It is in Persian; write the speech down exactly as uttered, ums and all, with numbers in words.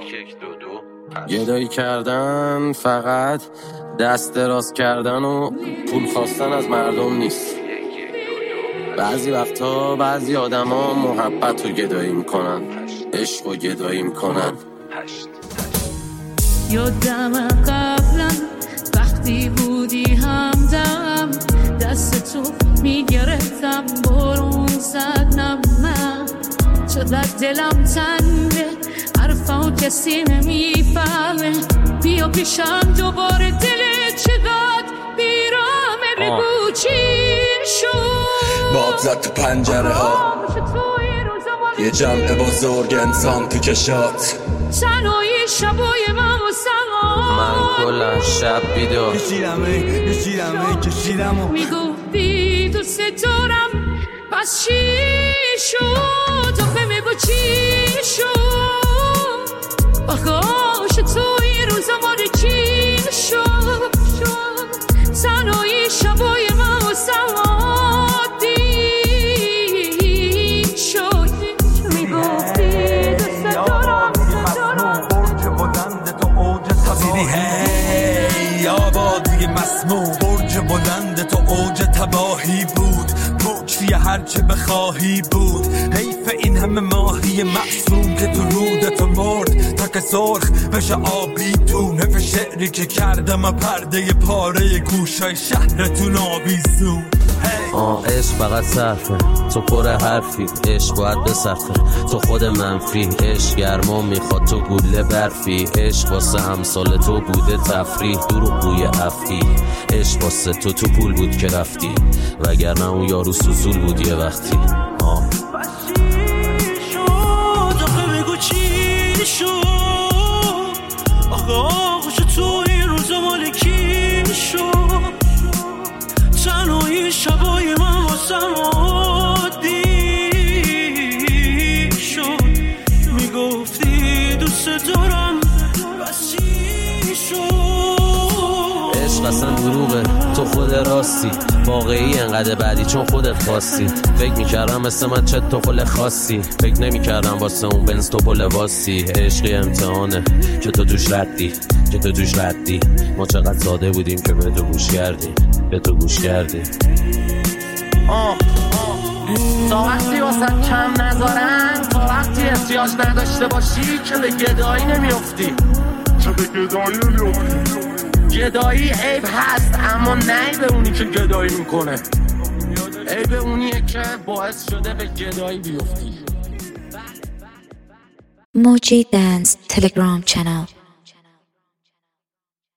گدایی کردن فقط دست دراز کردن و پول خواستن از مردم نیست. بعضی وقتا بعضی آدم ها محبت رو گدایی میکنن، عشق رو گدایی میکنن. یادم قبلا وقتی بودی همدم، دست تو میگرفتم برون زدنم. من چقدر دلم تنگه، حرفا کسی نمیفهمه. بیا پیشم دوباره، دل چقدر بیرامه. بگو چی شد؟ باد زد تو پنجره ها، یه جمع بزرگ انسان تو کشات. تنهایی شبای من و سما، من کلا شب بیدار کشیدمه کشیدمه کشیدمو. میگفتی دوست دارم، پس چی شد؟ تو بگو چی شد؟ آخاش تو این روزا ماره چی شد؟ تنهایی شبای من و سما دید شد. میگفتی دوست دارم، دیدی هی آبادی مسموم، برج بلند تو اوج تباهی بود. پوچی هرچه بخواهی بود. حیف این همه ماهی معصوم که تو رود تو مرد تا که سرخ بشه آبی تو. نف شعری که کردم پرده پاره گوشای شهرتون آویزون. آه عشق فقط صرفه، تو پر حرفی. عشق باید بسخه، تو خود منفی. عشق گرما میخواد، تو گوله برفی. عشق واسه همسال تو بوده تفریح، دروغ بوی افعی. عشق واسه تو تو پول بود که رفتی، وگرنه اون یارو سوسول بود یه وقتی. آه بگو چی شد؟ آخه آخوش تو این روزا مال کی شد؟ تنهایی شبای من واسم عادی شد. میگفتی دوست دارم، بس چی شد؟ عشق اصلا دروغه، تو خود راستی. واقعی انقدر بعدی چون خودت خواستی. فکر میکردم مثل من چه تو پل خاصی، فکر نمیکردم واسه اون بنز تو پل واسی. عشقی امتحانه که تو توش ردی، که تو توش ردی. ما چقدر ساده بودیم که به تو گوش کردیم، به تو گوش کردیم. آه تا وقتی واسه کم نذارن، تا وقتی احتیاج نداشته باشی که به گدایی نمیافتی، که به گدایی نمیافتی. گدایی عیب هست اما نه به اونی که گدایی میکنه. عیب اونیه که باعث شده به گدایی بیفتی. موجی دنس تلگرام چنل.